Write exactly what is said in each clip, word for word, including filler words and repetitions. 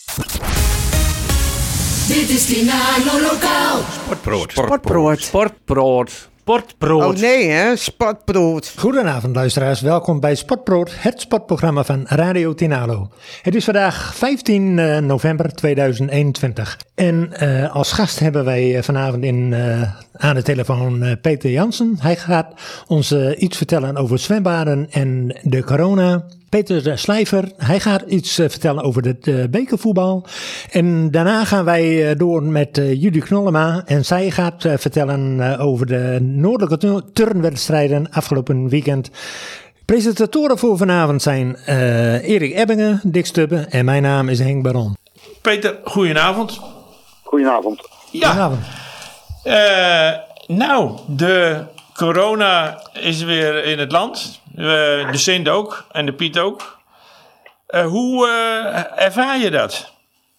Dit is Tinalo Lokaal. Sportbrood. Sportbrood. Sportbrood. Sportbrood. Oh nee, hè? Sportbrood. Goedenavond luisteraars, welkom bij Sportbrood, het sportprogramma van Radio Tinalo. Het is vandaag vijftien november tweeduizend eenentwintig. En uh, als gast hebben wij vanavond in, uh, aan de telefoon uh, Peter Jansen. Hij gaat ons uh, iets vertellen over zwembaden en de corona. Peter Slijver, hij gaat iets uh, vertellen over het uh, bekervoetbal. En daarna gaan wij uh, door met uh, Judy Knollema. En zij gaat uh, vertellen uh, over de noordelijke turnwedstrijden afgelopen weekend. Presentatoren voor vanavond zijn uh, Erik Ebbingen, Dick Stubbe en mijn naam is Henk Baron. Peter, goedenavond. Goedenavond. Ja. Goedenavond. Uh, nou, de corona is weer in het land. Uh, de Sint ook en de Piet ook. Uh, hoe uh, ervaar je dat?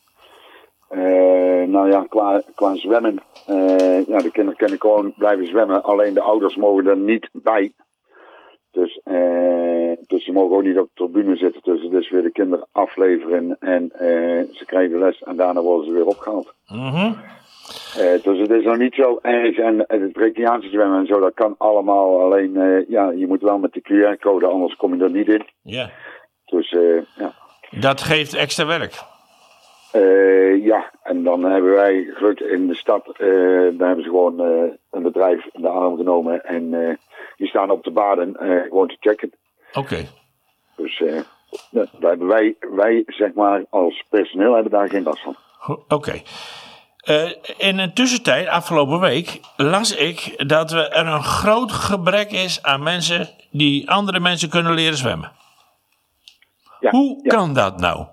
Uh, nou ja, qua, qua zwemmen. Uh, ja, de kinderen kunnen gewoon blijven zwemmen. Alleen de ouders mogen er niet bij. Dus, uh, dus ze mogen ook niet op de tribune zitten. Dus het is weer de kinderen afleveren. En uh, ze krijgen les en daarna worden ze weer opgehaald. Mm-hmm. Uh, dus het is nog niet zo erg. En uh, het Brectiaanse zwemmen en zo, dat kan allemaal. Alleen, uh, ja, je moet wel met de Q R-code, anders kom je er niet in. Ja. Dus, uh, ja. Dat geeft extra werk. Uh, ja, en dan hebben wij geluk in de stad. Uh, daar hebben ze gewoon uh, een bedrijf in de arm genomen. En uh, die staan op de baden uh, gewoon te checken. Oké. Okay. Dus uh, daar hebben wij, wij, zeg maar, als personeel hebben daar geen last van. Oké. Okay. Uh, in een tussentijd, afgelopen week, las ik dat er een groot gebrek is aan mensen die andere mensen kunnen leren zwemmen. Ja, hoe ja. kan dat nou?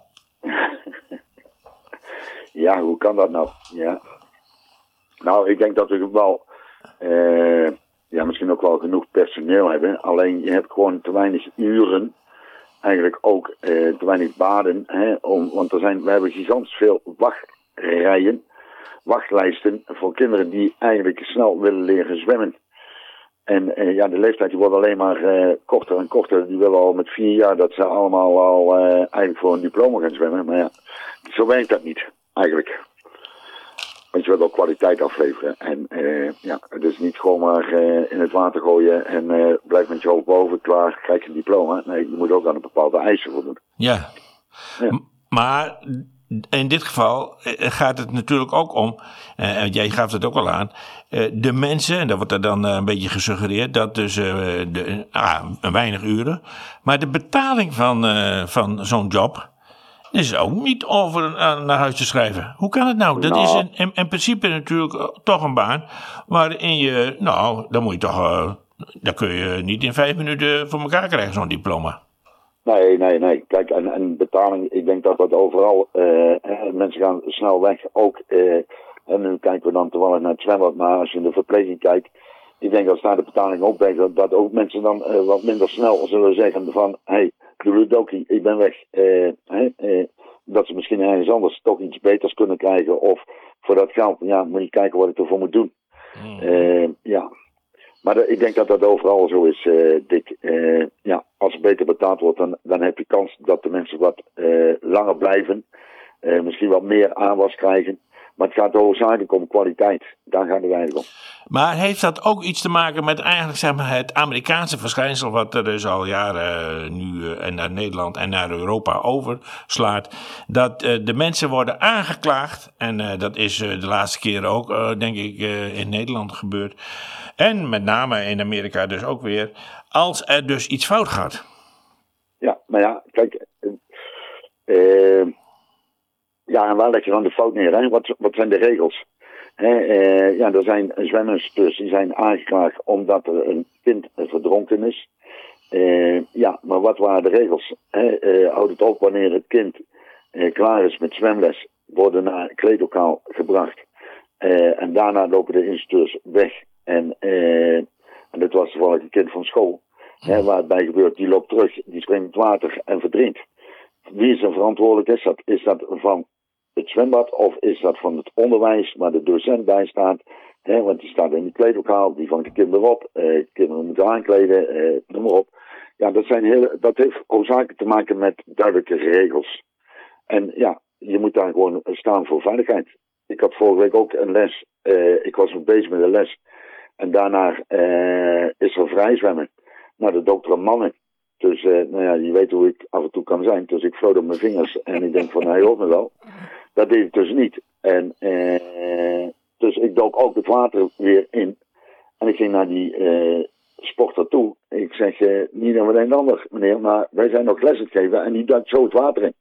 Ja, hoe kan dat nou? Ja. Nou, ik denk dat we wel, uh, ja, misschien ook wel genoeg personeel hebben. Alleen je hebt gewoon te weinig uren. Eigenlijk ook uh, te weinig baden. Hè, om, want er zijn, we hebben gigantisch veel wachtrijen. Wachtlijsten voor kinderen die eigenlijk snel willen leren zwemmen. En uh, ja, de leeftijd die wordt alleen maar uh, korter en korter. Die willen al met vier jaar dat ze allemaal al uh, eigenlijk voor een diploma gaan zwemmen. Maar ja, zo werkt dat niet, eigenlijk. Want je wilt ook kwaliteit afleveren. En uh, ja, het is niet gewoon maar uh, in het water gooien en uh, blijf met je hoofd boven, klaar, krijg je een diploma. Nee, je moet ook aan een bepaalde eisen voldoen. Ja, ja. M- maar... In dit geval gaat het natuurlijk ook om, uh, jij gaf het ook al aan, uh, de mensen, en dat wordt er dan uh, een beetje gesuggereerd, dat dus uh, de, ah, weinig uren, maar de betaling van, uh, van zo'n job is ook niet over uh, naar huis te schrijven. Hoe kan het nou? Dat nou. is in, in, in principe natuurlijk uh, toch een baan waarin je, nou, dan moet je toch, uh, dan kun je niet in vijf minuten voor elkaar krijgen, zo'n diploma. Nee, nee, nee. Kijk, en, en betaling, ik denk dat dat overal, uh, mensen gaan snel weg. Ook, uh, en nu kijken we dan toevallig naar het zwembad, maar als je in de verpleging kijkt, ik denk dat daar de betaling ook bij, dat, dat ook mensen dan uh, wat minder snel zullen zeggen van, hey, doeloedokie, ik ben weg. Uh, hey, uh, dat ze misschien ergens anders toch iets beters kunnen krijgen, of voor dat geld, ja, moet je kijken wat ik ervoor moet doen. Mm. Uh, ja. Maar de, ik denk dat dat overal zo is, uh, Dick. Uh, ja, als er beter betaald wordt, dan, dan heb je kans dat de mensen wat uh, langer blijven. Uh, misschien wat meer aanwas krijgen. Maar het gaat hoofdzakelijk om kwaliteit. Daar gaat het eigenlijk om. Maar heeft dat ook iets te maken met eigenlijk zeg maar, het Amerikaanse verschijnsel, wat er dus al jaren uh, nu uh, en naar Nederland en naar Europa overslaat, dat uh, de mensen worden aangeklaagd, en uh, dat is uh, de laatste keren ook, uh, denk ik, uh, in Nederland gebeurd. En met name in Amerika dus ook weer, als er dus iets fout gaat. Ja, maar ja, kijk, uh, ja, en waar leg je dan de fout neer? Hè? Wat, wat zijn de regels? Hè, uh, ja, er zijn zwemmers dus, die zijn aangeklaagd omdat er een kind verdronken is. Uh, ja, maar wat waren de regels? Hè? Uh, houd het op wanneer het kind uh, klaar is met zwemles, worden naar het kleedlokaal gebracht. Uh, en daarna lopen de instructeurs weg. En, uh, en dit was toevallig een kind van school. Hè, waar het bij gebeurt, die loopt terug, die springt in het water en verdrinkt. Wie is er verantwoordelijk? Is dat, is dat van het zwembad of is dat van het onderwijs waar de docent bij staat? Hè, want die staat in het kleedlokaal, die vangt de kinderen op. Uh, kinderen moeten aankleden, uh, noem maar op. Ja, dat, zijn hele, dat heeft hoofdzakelijk te maken met duidelijke regels. En ja, je moet daar gewoon staan voor veiligheid. Ik had vorige week ook een les. Uh, ik was nog bezig met een les. En daarna uh, is er vrij zwemmen. Nou, de dokter een mannen. Dus, uh, nou ja, je weet hoe ik af en toe kan zijn. Dus ik floot op mijn vingers. En ik denk van, hij hoort me wel. Dat deed ik dus niet. En, uh, dus ik dook ook het water weer in. En ik ging naar die uh, sporter toe. Ik zeg, uh, niet dan een ander, meneer. Maar wij zijn nog les aan het geven. En die duikt zo het water in.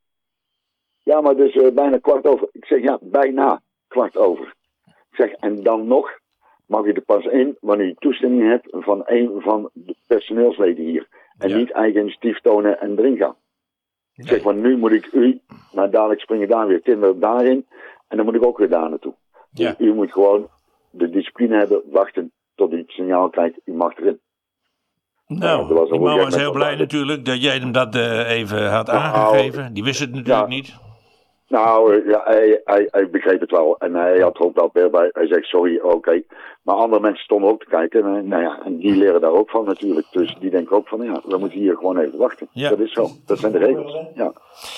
Ja, maar dus uh, bijna kwart over. Ik zeg, ja, bijna kwart over. Ik zeg, en dan nog mag je er pas in wanneer je toestemming hebt van een van de personeelsleden hier. En ja. niet eigen initiatief tonen en erin gaan. Ik nee. zeg, want nu moet ik u, maar dadelijk springen daar weer kinderen daarin. En dan moet ik ook weer daar naartoe. Ja. Dus u moet gewoon de discipline hebben, wachten tot u het signaal krijgt, u mag erin. Nou, nou die man was heel blij dat natuurlijk dat jij hem dat uh, even had nou, aangegeven. Die wist het natuurlijk ja. niet. Nou, ja, hij, hij, hij begreep het wel. En hij had er ook wel weer bij. Hij zegt, sorry, oké. Okay. Maar andere mensen stonden ook te kijken. En, nou ja, en die leren daar ook van natuurlijk. Dus die denken ook van, ja, we moeten hier gewoon even wachten. Ja. Dat is zo. Dat zijn de regels. Ja.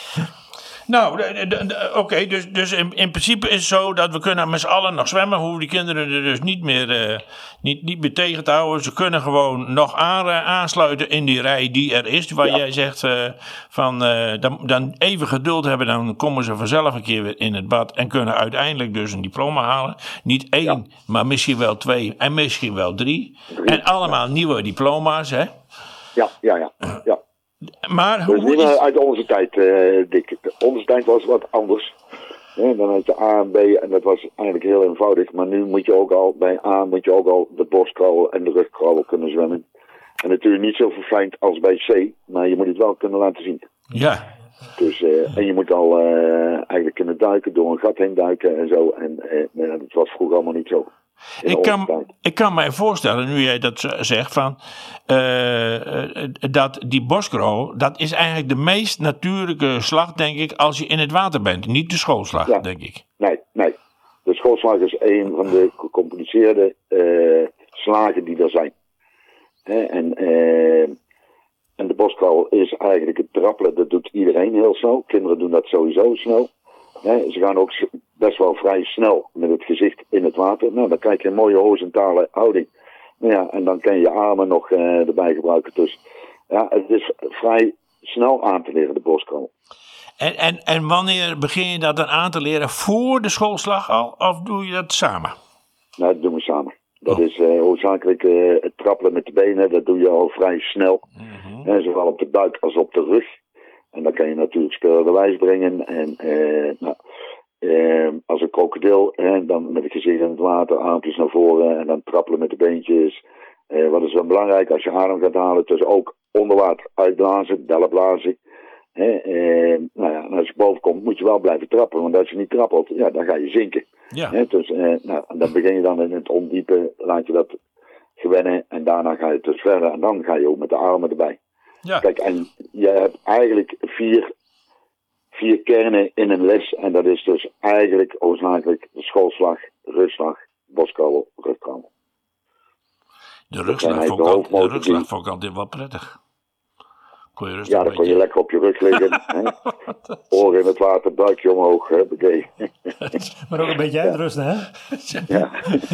Nou, oké, okay, dus, dus in, in principe is het zo dat we kunnen met z'n allen nog zwemmen. Hoeven die kinderen er dus niet meer, uh, niet, niet meer tegen te houden. Ze kunnen gewoon nog aan, uh, aansluiten in die rij die er is. Waar ja. jij zegt uh, van uh, dan, dan even geduld hebben. Dan komen ze vanzelf een keer weer in het bad. En kunnen uiteindelijk dus een diploma halen. Niet één, ja. maar misschien wel twee en misschien wel drie. drie en allemaal ja. nieuwe diploma's, hè? Ja, ja, ja. ja. Maar hoe dus niet meer uit onze tijd, uh, Dick. Onze tijd was wat anders. Ja, dan had je A en B en dat was eigenlijk heel eenvoudig. Maar nu moet je ook al, bij A moet je ook al de borstkrabbel en de rugkrabbel kunnen zwemmen. En natuurlijk niet zo verfijnd als bij C, maar je moet het wel kunnen laten zien. Ja. Dus, uh, en je moet al uh, eigenlijk kunnen duiken, door een gat heen duiken en zo. En uh, dat was vroeger allemaal niet zo. Ik kan, ik kan mij voorstellen, nu jij dat zegt, van, uh, dat die borstkrabbel, dat is eigenlijk de meest natuurlijke slag, denk ik, als je in het water bent. Niet de schoolslag, ja. denk ik. Nee, nee. De schoolslag is een van de gecompliceerde uh, slagen die er zijn. Hè? En, uh, en de borstkrabbel is eigenlijk het trappelen, dat doet iedereen heel snel. Kinderen doen dat sowieso snel. Hè? Ze gaan ook best wel vrij snel met het gezicht in het water. Nou, dan krijg je een mooie horizontale houding. Nou ja, en dan kan je je armen nog uh, erbij gebruiken. Dus ja, het is vrij snel aan te leren, de borstkrabbel. En, en, en wanneer begin je dat dan aan te leren? Voor de schoolslag al? Of doe je dat samen? Nou, dat doen we samen. Dat oh. is uh, hoofdzakelijk uh, het trappelen met de benen. Dat doe je al vrij snel. Mm-hmm. Uh, zowel op de buik als op de rug. En dan kan je natuurlijk spelerwijs brengen. En uh, nou, uh, als een krokodil, uh, dan met het gezicht in het water, armpjes naar voren en dan trappelen met de beentjes. Uh, wat is wel belangrijk als je adem gaat halen, dus ook onder water uitblazen, bellen blazen. Uh, uh, nou ja, en als je boven komt, moet je wel blijven trappen, want als je niet trappelt, ja, dan ga je zinken. Ja. Uh, dus uh, nou, dan begin je dan in het ondiepe, laat je dat gewennen en daarna ga je dus verder en dan ga je ook met de armen erbij. Ja. Kijk, en je hebt eigenlijk vier, vier kernen in een les. En dat is dus eigenlijk oorzakelijk de schoolslag, rugslag, borstkrabbel, rugkrabbel. De rugslag vond ik altijd, de rugslag vond ik altijd wel prettig. Kon je rustig ja, dan kon je lekker op je rug liggen. Oren in het water, buikje omhoog. Hè, maar ook een beetje uitrusten, hè? Ja.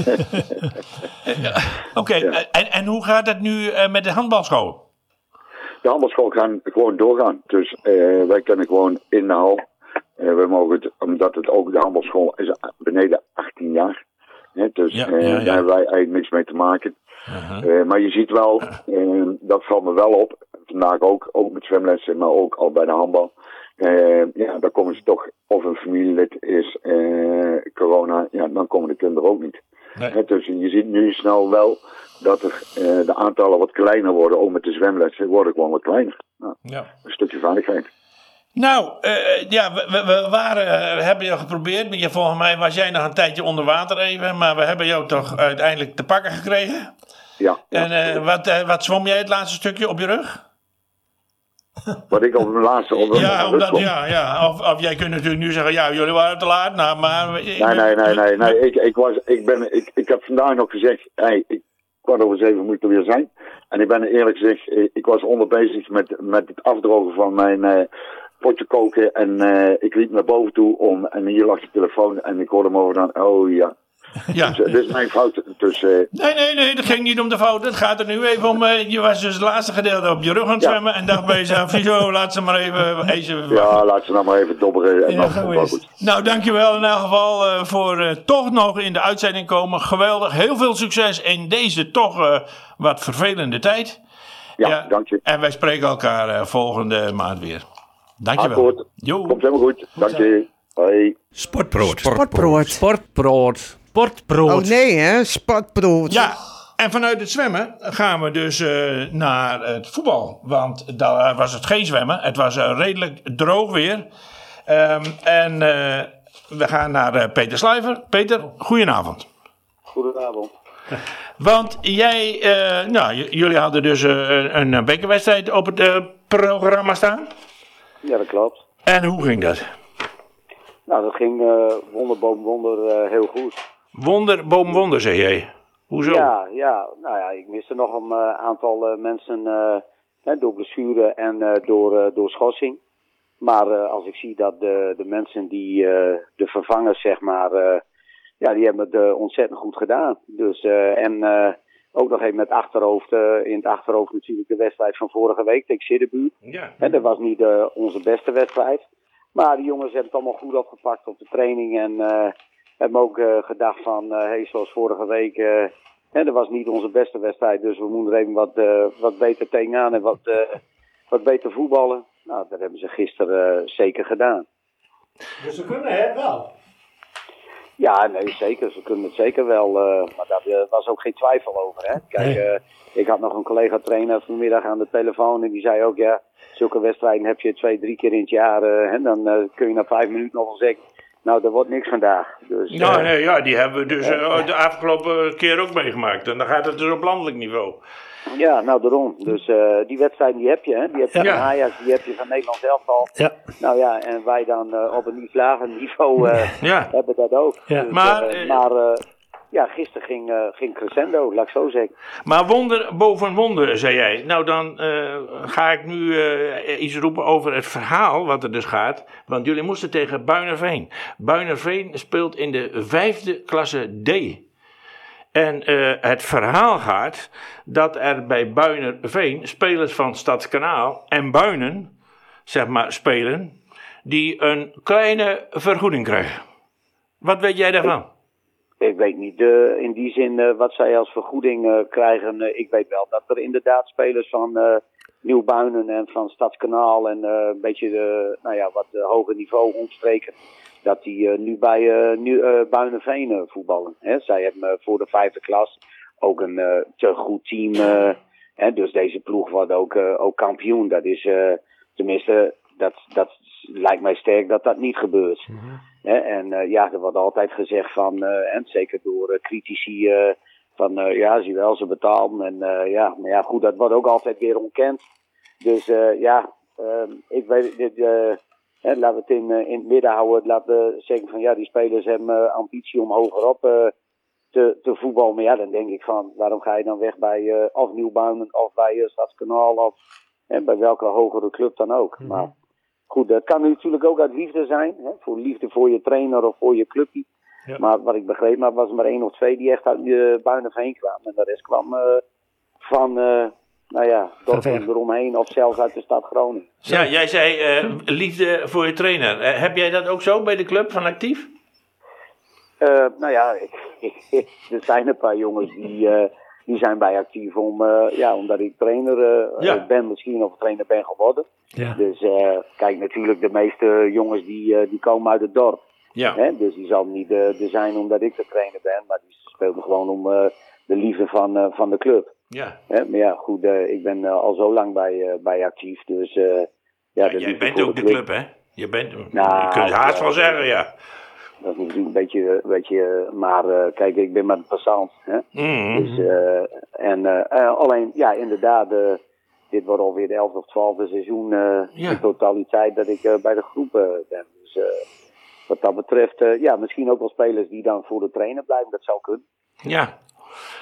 ja. Oké, okay, ja. en, en hoe gaat het nu uh, met de handbalschool? De handbalschool gaan gewoon doorgaan. Dus uh, wij kunnen gewoon in de hal. Uh, we mogen het, omdat het ook de handbalschool is beneden achttien jaar. Hè, dus ja, uh, ja, ja. daar hebben wij eigenlijk niks mee te maken. Uh-huh. Uh, maar je ziet wel, uh, dat valt me wel op. Vandaag ook, ook met zwemlessen, maar ook al bij de handbal. Uh, ja, dan komen ze toch, of een familielid is uh, corona, ja, dan komen de kinderen ook niet. Nee. Hè, dus je ziet nu snel wel dat er uh, de aantallen wat kleiner worden, ook met de zwemlessen worden gewoon wat kleiner. Nou, ja. Een stukje veiligheid. Nou, uh, ja, we, we waren, uh, we hebben jou geprobeerd, maar je, volgens mij was jij nog een tijdje onder water even, maar we hebben jou toch uiteindelijk te pakken gekregen. Ja. En uh, wat, uh, wat zwom jij het laatste stukje op je rug? Wat ik op mijn laatste op ja, omdat, ja, ja. Of, of jij kunt natuurlijk nu zeggen, ja, jullie waren te laat. Nou, maar, nee, nee, nee, nee, nee. Ik, ik, was, ik, ben, ik, ik heb vandaag nog gezegd, hey, ik, kwart over zeven moet er weer zijn. En ik ben eerlijk gezegd, ik was onder bezig met, met het afdrogen van mijn, uh, potje koken en uh, ik liep naar boven toe om, en hier lag de telefoon en ik hoorde hem over dan, oh ja. Ja. Dus, uh, dit is mijn fout. Dus, uh, nee, nee, nee, dat ging niet om de fout. Het gaat er nu even om, uh, je was dus het laatste gedeelte op je rug aan het ja. zwemmen en dacht bij jezelf, zo, laat ze maar even... even ja, laat ze nou maar even dobberen en ja, dan komt het wel goed. Nou, dankjewel in elk geval uh, voor uh, toch nog in de uitzending komen. Geweldig, heel veel succes in deze toch uh, wat vervelende tijd. Ja, ja, dank je. En wij spreken elkaar uh, volgende maand weer. Dankjewel. Akkoord. Komt helemaal goed. Dank je. Hoi. Sportbrood. Sportbrood. Sportbrood. Sportbrood. Oh nee, hè? Sportbrood. Ja, en vanuit het zwemmen gaan we dus uh, naar het voetbal. Want daar was het geen zwemmen. Het was uh, redelijk droog weer. Um, en uh, we gaan naar uh, Peter Sluiver. Peter, goedenavond. Goedenavond. Want jij, uh, nou, j- jullie hadden dus uh, een, een bekerwedstrijd op het uh, programma staan. Ja, dat klopt. En hoe ging dat? Nou, dat ging uh, wonder boven wonder uh, heel goed. Wonder boven wonder, zeg jij. Hoezo? Ja, ja, nou ja, ik miste nog een uh, aantal uh, mensen uh, hè, door blessure en uh, door, uh, door schorsing. Maar uh, als ik zie dat de, de mensen die, uh, de vervangers zeg maar, uh, ja, die hebben het uh, ontzettend goed gedaan. Dus, uh, en uh, ook nog even met achterhoofd, uh, in het achterhoofd natuurlijk de wedstrijd van vorige week tegen Siddebuurt. Ja. En dat was niet uh, onze beste wedstrijd. Maar die jongens hebben het allemaal goed opgepakt op de training en uh, hebben ook uh, gedacht van, uh, hey, zoals vorige week, uh, hè, dat was niet onze beste wedstrijd, dus we moeten er even wat, uh, wat beter tegenaan en wat, uh, wat beter voetballen. Nou, dat hebben ze gisteren uh, zeker gedaan. Dus ze kunnen het wel. Ja, nee, zeker. Ze kunnen het zeker wel. Uh, maar daar uh, was ook geen twijfel over. Hè? Kijk, uh, ik had nog een collega-trainer vanmiddag aan de telefoon en die zei ook, ja, zulke wedstrijden heb je twee, drie keer in het jaar. Uh, en dan uh, kun je na vijf minuten nog wel zeggen, nou, er wordt niks vandaag. Dus, uh, Nou, nee, ja, die hebben we dus uh, de afgelopen keer ook meegemaakt. En dan gaat het dus op landelijk niveau. Ja, nou daarom. Dus uh, die wedstrijden die heb je, hè. Die heb je Ja. van Ajax, die heb je van Nederland elftal. Ja. Nou ja, en wij dan uh, op een iets lager niveau uh, Ja. hebben dat ook. Ja. Dus, Maar, uh, uh, maar uh, ja, gisteren ging, uh, ging crescendo, laat ik zo zeggen. Maar wonder boven wonder, zei jij. Nou, dan uh, ga ik nu uh, iets roepen over het verhaal wat er dus gaat. Want jullie moesten tegen Buinerveen. Buinerveen speelt in de vijfde klasse D. En uh, het verhaal gaat dat er bij Buinerveen spelers van Stadskanaal en Buinen, zeg maar, spelen, die een kleine vergoeding krijgen. Wat weet jij daarvan? Ik weet niet uh, in die zin uh, wat zij als vergoeding uh, krijgen. Uh, ik weet wel dat er inderdaad spelers van uh, Nieuw-Buinen en van Stadskanaal en uh, een beetje de, nou ja, wat uh, hoger niveau omstreken, dat die uh, nu bij uh, nu, uh, Buinerveen uh, voetballen. Hè? Zij hebben uh, voor de vijfde klas ook een uh, te goed team. Uh, hè? Dus deze ploeg wordt ook, uh, ook kampioen. Dat is uh, tenminste, dat, dat lijkt mij sterk dat dat niet gebeurt. Mm-hmm. Hè? En uh, ja, er wordt altijd gezegd van, uh, en zeker door uh, critici, uh, van uh, ja, zie wel, ze betalen. En uh, ja, maar ja, goed, dat wordt ook altijd weer ontkend. Dus uh, ja, uh, ik weet dit. Uh, He, laten we het in, uh, in het midden houden. Laten we zeggen van ja, die spelers hebben uh, ambitie om hogerop uh, te, te voetballen. Maar ja, dan denk ik van waarom ga je dan weg bij uh, of Nieuw-Buinen of bij uh, Stadskanaal of hè, bij welke hogere club dan ook. Mm-hmm. Maar goed, dat kan natuurlijk ook uit liefde zijn. Hè, voor liefde voor je trainer of voor je clubje. Ja. Maar wat ik begreep, maar was er maar één of twee die echt uit uh, Buinerveen kwamen. En de rest kwam uh, van... Uh, Nou ja, dorpen eromheen of zelfs uit de stad Groningen. Ja, jij zei uh, liefde voor je trainer. Uh, heb jij dat ook zo bij de club van actief? Uh, nou ja, ik, ik, er zijn een paar jongens die, uh, die zijn bij actief om, uh, ja, omdat ik trainer uh, ja. ben misschien of trainer ben geworden. Ja. Dus uh, kijk, natuurlijk de meeste jongens die, uh, die komen uit het dorp. Ja. Hè? Dus die zal niet uh, er zijn omdat ik de trainer ben, maar die speelden gewoon om uh, de liefde van, uh, van de club. Ja. Hè? Maar ja, goed, uh, ik ben uh, al zo lang bij, uh, bij actief, dus... Uh, ja, ja, jij bent ook de club, club, hè? Je bent, nou, je kunt haast wel zeggen, ja. Dat is natuurlijk een beetje, een beetje maar uh, kijk, ik ben maar een passant, hè. Mm-hmm. Dus, uh, en uh, uh, alleen, ja, inderdaad, uh, dit wordt alweer de elfde of twaalfde seizoen uh, ja. in totaliteit dat ik uh, bij de groep uh, ben. Dus uh, wat dat betreft, uh, ja, misschien ook wel spelers die dan voor de trainer blijven, dat zou kunnen. Ja.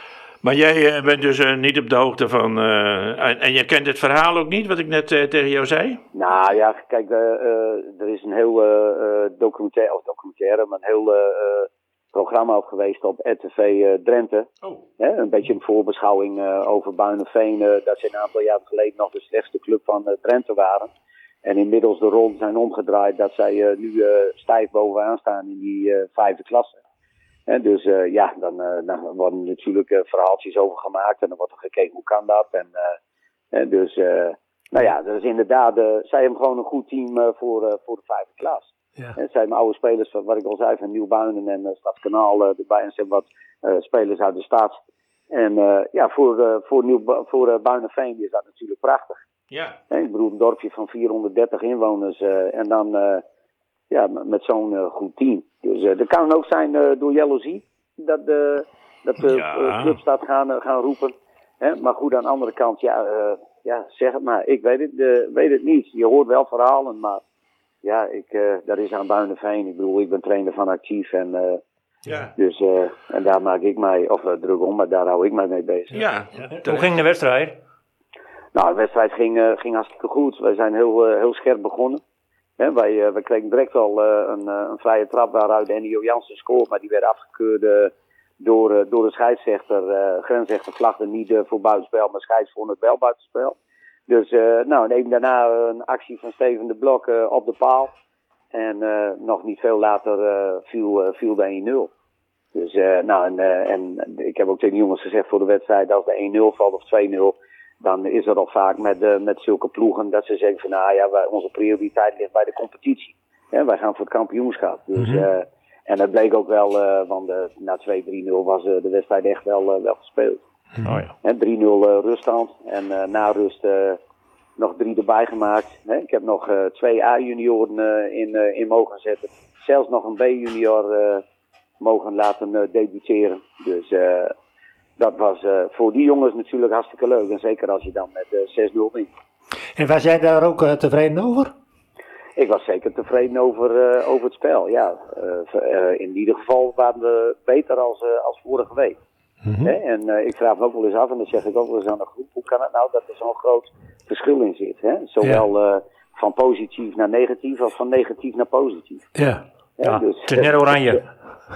Maar jij uh, bent dus uh, niet op de hoogte van... Uh, en, en je kent het verhaal ook niet, wat ik net uh, tegen jou zei? Nou ja, kijk, uh, uh, er is een heel uh, documentaire, of documentaire, maar een heel uh, programma ook geweest op R T V uh, Drenthe. Oh. Hè, een beetje een voorbeschouwing uh, over Buinenveen, uh, dat ze een aantal jaren geleden nog de slechtste club van uh, Drenthe waren. En inmiddels de rollen zijn omgedraaid dat zij uh, nu uh, stijf bovenaan staan in die uh, vijfde klasse. En dus uh, ja, dan, uh, dan worden natuurlijk uh, verhaaltjes over gemaakt en dan wordt er gekeken hoe kan dat. En, uh, en dus, uh, nou ja, dat is inderdaad, uh, zij hebben gewoon een goed team uh, voor, uh, voor de vijfde klas. Ja. En zij hebben oude spelers, van, wat ik al zei, van Nieuw-Buinen en uh, Stadskanaal uh, erbij. En ze hebben wat uh, spelers uit de stad. En uh, ja, voor, uh, voor, Nieuw, voor uh, Buinenveen is dat natuurlijk prachtig. Ja. En ik bedoel, een dorpje van vierhonderddertig inwoners uh, en dan... Uh, Ja, met zo'n uh, goed team. Dus uh, dat kan ook zijn uh, door jaloezie. Dat de, dat de ja. uh, clubs dat gaan, uh, gaan roepen. Hè? Maar goed, aan de andere kant, ja, uh, ja zeg het maar. Ik weet het, uh, weet het niet. Je hoort wel verhalen, maar ja, ik, uh, dat is aan Buinenveen. Ik bedoel, ik ben trainer van Actief. En, uh, ja. dus, uh, en daar maak ik mij, of uh, druk om, maar daar hou ik mij mee bezig. Ja. Hoe ging de wedstrijd? Nou, de wedstrijd ging, uh, ging hartstikke goed. Wij zijn heel, uh, heel scherp begonnen. He, wij, uh, wij kregen direct al uh, een, uh, een vrije trap waaruit Ennio Jansen scoort, maar die werd afgekeurd uh, door, uh, door de scheidsrechter. Uh, grensrechter vlagde niet uh, voor buitenspel, maar scheids vond het wel buitenspel. Dus uh, nou, en even daarna uh, een actie van Steven de Blok uh, op de paal. En uh, nog niet veel later uh, viel, uh, viel de één nul. Dus uh, nou, en, uh, en ik heb ook tegen de jongens gezegd voor de wedstrijd, als de één nul valt of twee nul... dan is het al vaak met, uh, met zulke ploegen dat ze zeggen van nou ja, wij, onze prioriteit ligt bij de competitie. Ja, wij gaan voor het kampioenschap. Dus, mm-hmm. uh, en dat bleek ook wel, uh, want uh, na twee drie nul was uh, de wedstrijd echt wel, uh, wel gespeeld. Oh ja. En drie nul uh, ruststand en uh, na rust uh, nog drie erbij gemaakt. Hè? Ik heb nog uh, twee A-junioren uh, in, uh, in mogen zetten. Zelfs nog een B-junior uh, mogen laten uh, debuteren. Dus... Uh, Dat was uh, voor die jongens natuurlijk hartstikke leuk. En zeker als je dan met uh, zes nul wint. En was jij daar ook uh, tevreden over? Ik was zeker tevreden over, uh, over het spel, ja. Uh, uh, in ieder geval waren we beter als, uh, als vorige week. Mm-hmm. Hè? En uh, ik vraag me ook wel eens af, en dat zeg ik ook wel eens aan de groep. Hoe kan het nou dat er zo'n groot verschil in zit? Hè? Zowel ja. uh, van positief naar negatief als van negatief naar positief. Ja, ja, ja. Dus, het is net oranje.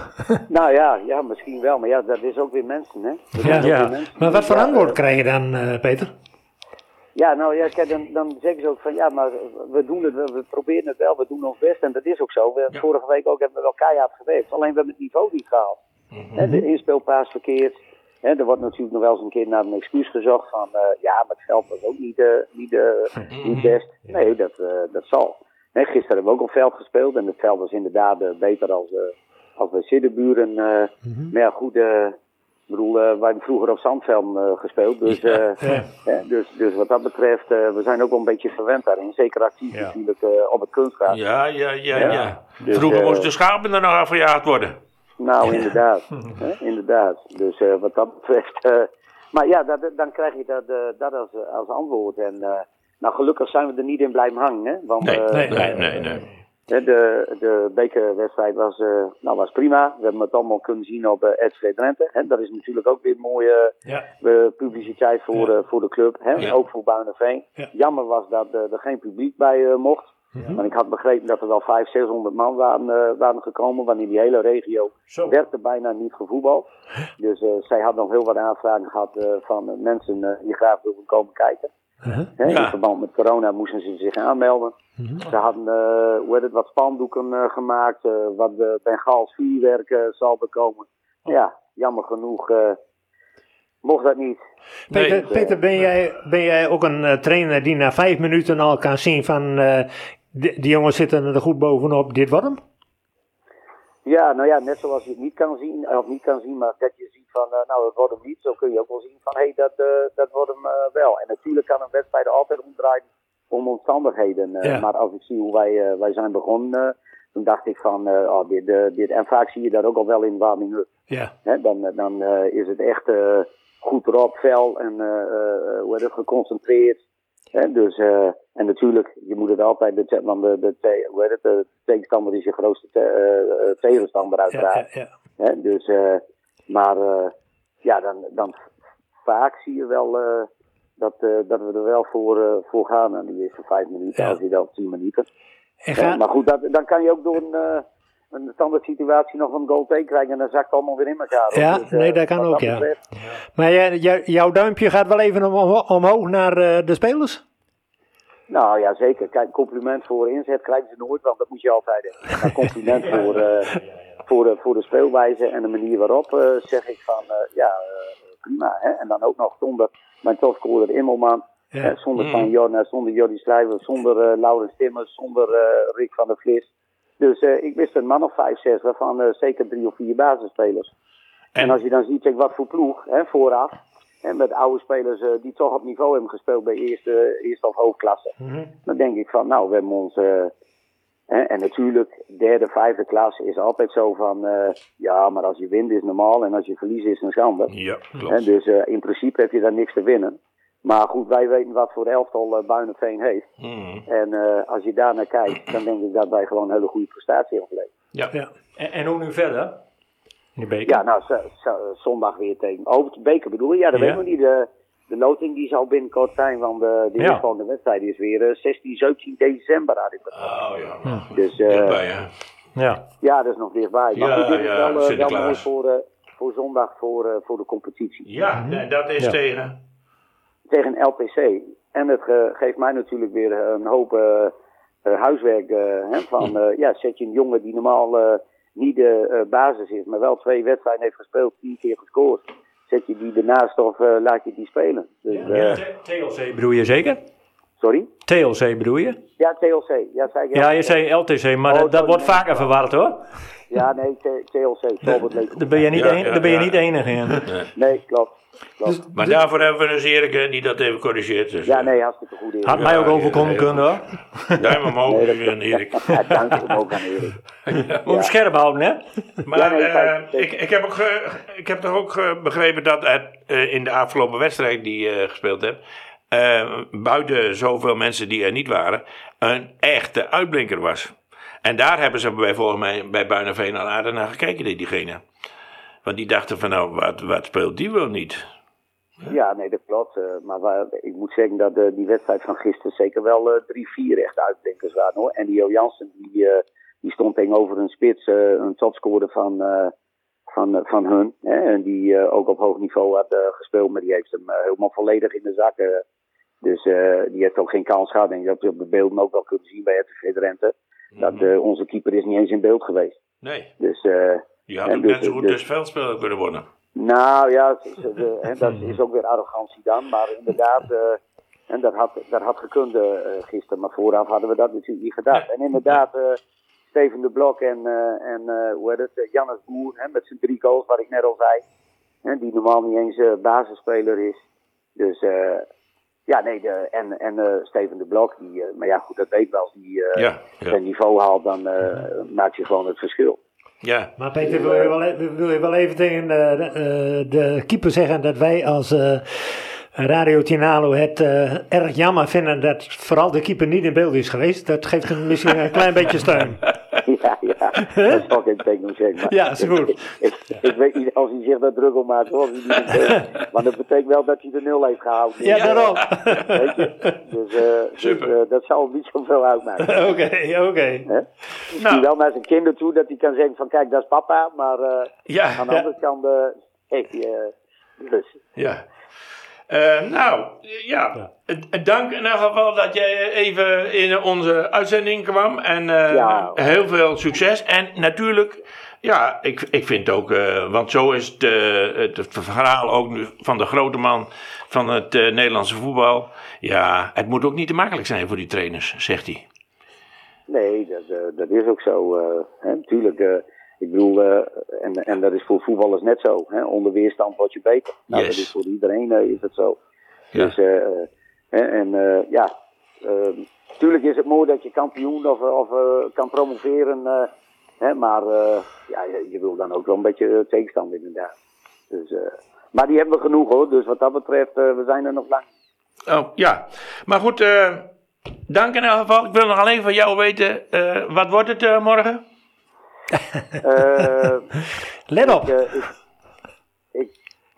Nou ja, ja, misschien wel. Maar ja, dat is ook weer mensen, hè. Ja, ja. Mensen. Maar wat voor ja, antwoord uh, krijg je dan, uh, Peter? Ja, nou ja, kijk, dan, dan zeggen ze ook van ja, maar we doen het, we proberen het wel, we doen ons best. En dat is ook zo. We, ja. Vorige week ook hebben we wel keihard gewerkt. Alleen we hebben het niveau niet gehaald. Mm-hmm. He, de inspeelpaas verkeerd. He, er wordt natuurlijk nog wel eens een keer naar een excuus gezocht van uh, ja, maar het veld was ook niet, uh, niet, uh, mm-hmm. niet best. Nee, dat, uh, dat zal. Nee, gisteren hebben we ook op veld gespeeld en het veld was inderdaad uh, beter als... Uh, Als bij Siddeburen, uh, mm-hmm. maar ja goed, uh, ik bedoel, uh, wij hebben vroeger op Zandveld uh, gespeeld, dus, uh, ja, ja. Ja, dus, dus wat dat betreft, uh, we zijn ook wel een beetje verwend daarin, zeker actief ja. natuurlijk uh, op het kunstgras. Ja, ja, ja, ja. ja. Dus, vroeger uh, moesten de schapen er nog afgejaagd worden. Nou, inderdaad, hè, inderdaad, dus uh, wat dat betreft, uh, maar ja, dat, dan krijg je dat, uh, dat als, als antwoord en uh, nou gelukkig zijn we er niet in blijven hangen, hè, want, nee, uh, nee, nee, nee, nee. De, de bekerwedstrijd was, uh, nou, was prima. We hebben het allemaal kunnen zien op uh, R T V Drenthe. Hè. Dat is natuurlijk ook weer mooie ja. uh, publiciteit voor, ja. uh, voor de club. Hè. Ja. Ook voor Buinenveen. Ja. Jammer was dat uh, er geen publiek bij uh, mocht. Ja. Want ik had begrepen dat er wel vijfhonderd, zeshonderd man waren, uh, waren gekomen. Want in die hele regio Zo. werd er bijna niet gevoetbald. Dus uh, zij had nog heel wat aanvragen gehad uh, van uh, mensen uh, die graag wilden komen kijken. Uh-huh. He, ja. In verband met corona moesten ze zich aanmelden. Uh-huh. Ze hadden uh, hoe heet het, wat spandoeken uh, gemaakt, uh, wat uh, Bengaals vuurwerk uh, zal bekomen. Oh. Ja, jammer genoeg uh, mocht dat niet. Peter, nee. Peter ben, jij, ben jij ook een uh, trainer die na vijf minuten al kan zien van uh, die, die jongens zitten er goed bovenop, dit wordt hem? Ja, nou ja, net zoals je het niet kan zien, of niet kan zien, maar dat je ziet van, uh, nou, dat wordt hem niet. Zo kun je ook wel zien van, hé, hey, dat, uh, dat wordt hem uh, wel. En natuurlijk kan een wedstrijd altijd omdraaien om omstandigheden. Uh, ja. Maar als ik zie hoe wij, uh, wij zijn begonnen, uh, toen dacht ik van, uh, oh, dit, uh, dit, en vaak zie je dat ook al wel in Warming-Up. Ja. Hè, dan dan uh, is het echt uh, goed erop, fel en uh, uh, hoe heet het, geconcentreerd. Hè, dus, uh, en natuurlijk, je moet het altijd, de, want de, de, de, hoe heet het, de tegenstander is je grootste te, uh, tegenstander uiteraard. Ja, ja, ja. Hè, dus, uh, maar uh, ja, dan, dan vaak zie je wel uh, dat, uh, dat we er wel voor, uh, voor gaan aan die eerste vijf minuten, Ja. als je dan tien minuten. En Ja, ga, maar goed, dat, dan kan je ook door een, uh, een standaard situatie nog een goal tegen krijgen en dan zakt het allemaal weer in elkaar. hoor. Ja, uh, nee, dat kan wat ook, ja. betreft, maar jij, jij- jouw duimpje gaat wel even om, omhoog naar uh, de spelers? Nou ja, zeker. Kijk, compliment voor inzet krijgen ze nooit, want dat moet je altijd hebben. Maar compliment voor, uh, voor, de, voor de speelwijze en de manier waarop uh, zeg ik van, uh, ja, uh, prima. Hè? En dan ook nog zonder mijn topscorer Immelman, Ja. hè, zonder Mm. Van Jorna, zonder Jordi Schrijver, zonder uh, Laurens Timmers, zonder uh, Rick van der Vlis. Dus uh, ik wist een man of vijf, zes, waarvan uh, zeker drie of vier basisspelers. En, En- als je dan ziet, zeg, wat voor ploeg, hè, vooraf. En met oude spelers uh, die toch op niveau hebben gespeeld bij eerste, eerste of hoofdklasse. Dan denk ik van, nou, we hebben ons... Uh, hè, en natuurlijk, derde, vijfde klas is altijd zo van... Uh, ja, maar als je wint is normaal en als je verliest is een schande. Ja, Hè, klopt. dus uh, in principe heb je daar niks te winnen. Maar goed, wij weten wat voor elftal uh, Buinenveen heeft. Mm. En uh, als je daar naar kijkt, dan denk ik dat wij gewoon een hele goede prestatie hebben geleverd. Ja. Ja. En, en hoe nu verder? In de beker? Ja, nou, z- z- zondag weer tegen. Over de beker bedoel je? Ja, dat Ja. weet ik nog niet. De, de loting die zal binnenkort zijn, want de, de Ja. eerstvolgende wedstrijd is weer uh, zestien, zeventien december. Had ik het. Oh ja. Dus uh, Dichtbij, hè? Ja. ja, dat is nog dichtbij. Maar Ja, goed, dit is ja, wel, uh, wel Sinterklaas. mooi voor, uh, voor zondag voor, uh, voor de competitie. Ja, en dat is Ja. tegen... Tegen L P C. En het uh, geeft mij natuurlijk weer uh, een hoop uh, uh, huiswerk. Uh, hè, van, uh, ja, zet je een jongen die normaal uh, niet de uh, basis is, maar wel twee wedstrijden heeft gespeeld, tien keer gescoord. Zet je die ernaast of uh, laat je die spelen. Dus, uh, T L C bedoel je zeker? sorry? T L C bedoel je? Ja, T L C. Ja, zei ik Ja, L P C. je zei L T C, maar Oh, dat, dat sorry, wordt nee, vaker ja. verward hoor. Ja, nee, T- T L C. Robert Leek. Daar ben je niet, Ja, een, ja, daar ben je ja. niet de enige in. Nee, klopt. klopt. Maar daarvoor hebben we een Zerike die dat even corrigeert. Dus, ja, eh, nee, hartstikke goed. Erik. Had mij ook Ja, overkomen heel kunnen hoor. Duim omhoog, Nee, dat en Erik. Ja, dank je hem ook aan Erik. Moet hem scherp houden hè. Maar Ja, nee, eh, kijk, kijk. ik, ik, heb ook ge- ik heb toch ook eh, begrepen dat het eh, in de afgelopen wedstrijd die je gespeeld hebt, eh, buiten zoveel mensen die er niet waren, een echte uitblinker was. En daar hebben ze bij, volgens mij bij Buinenveen al aardig naar gekeken, die- diegene. Want die dachten van nou, wat, wat speelt die wel niet? Ja, nee, dat klopt. Uh, maar waar, ik moet zeggen dat uh, die wedstrijd van gisteren zeker wel uh, drie, vier echt uitblinkers waren hoor. En die Jo Jansen, die, uh, die stond tegenover een spits, uh, een topscorer van, uh, van, uh, van hun. Hè, en die uh, ook op hoog niveau had uh, gespeeld, maar die heeft hem uh, helemaal volledig in de zak. Uh, dus uh, die heeft ook geen kans gehad. En je hebt op de beelden ook wel kunnen zien bij het R T V Drenthe. Dat uh, onze keeper is niet eens in beeld geweest. Nee, Dus... Uh, die had En ook dus- net zo goed dus- dus veldspelen kunnen worden. Nou ja, ze- ze- de, hè, dat is ook weer arrogantie dan. Maar inderdaad, uh, en dat, had, dat had gekund uh, gisteren. Maar vooraf hadden we dat natuurlijk niet gedaan. En inderdaad, uh, Steven de Blok en, uh, en uh, hoe heet het, uh, Jannes Boer hè, met zijn drie goals, wat ik net al zei. Hè, die normaal niet eens uh, basisspeler is. Dus uh, ja, nee, de, en, en uh, Steven de Blok, die, uh, maar ja goed, dat weet wel. Als die uh, Ja, ja. zijn niveau haalt, dan uh, maak je gewoon het verschil. Ja, Maar Peter, wil je wel, e- wil je wel even tegen de, de, de keeper zeggen dat wij als uh, Radio Tinalo het uh, erg jammer vinden dat vooral de keeper niet in beeld is geweest? Dat geeft hem misschien een klein beetje steun. Ja, ja, dat zal ik even tegen hem zeggen. Maar Ja, is goed. ik, ik weet niet als hij zich daar druk om maakt, hoor. Als hij niet in beeld- maar dat betekent wel dat hij de nul heeft gehouden. Ja, daarom. Weet je? Dus, uh, dus Super. uh, dat zal niet zoveel uitmaken. Oké, oké. Hè? Misschien wel naar zijn kinderen toe, dat hij kan zeggen van kijk, dat is papa. Maar uh, ja, aan de andere kant, uh, hey, uh, dus. ja. Eh, nou, ja. Eh, Dank in elk geval dat jij even in onze uitzending kwam. En eh, Ja. heel veel succes. En natuurlijk, ja, ik, ik vind ook, eh, want zo is het, eh, het, het verhaal ook nu van de grote man van het eh, Nederlandse voetbal. Ja, het moet ook niet te makkelijk zijn voor die trainers, zegt hij. Nee, dat, uh, dat is ook zo. Uh, hè, natuurlijk. Uh, ik bedoel, uh, en, en dat is voor voetballers net zo. Hè? Onder weerstand word je beter. Nou, Yes. dat is voor iedereen uh, is het zo. Ja. Dus, uh, uh, en uh, ja, uh, natuurlijk is het mooi dat je kampioen of, of uh, kan promoveren. Uh, hè? Maar uh, ja, je, je wil dan ook wel een beetje tegenstand inderdaad. Dus, uh, maar die hebben we genoeg hoor. Dus wat dat betreft, uh, we zijn er nog lang. Oh, ja. Maar goed, eh, dank in elk geval. Ik wil nog alleen van jou weten, eh, wat wordt het eh, morgen? Uh, Let op. Ik, uh, ik, ik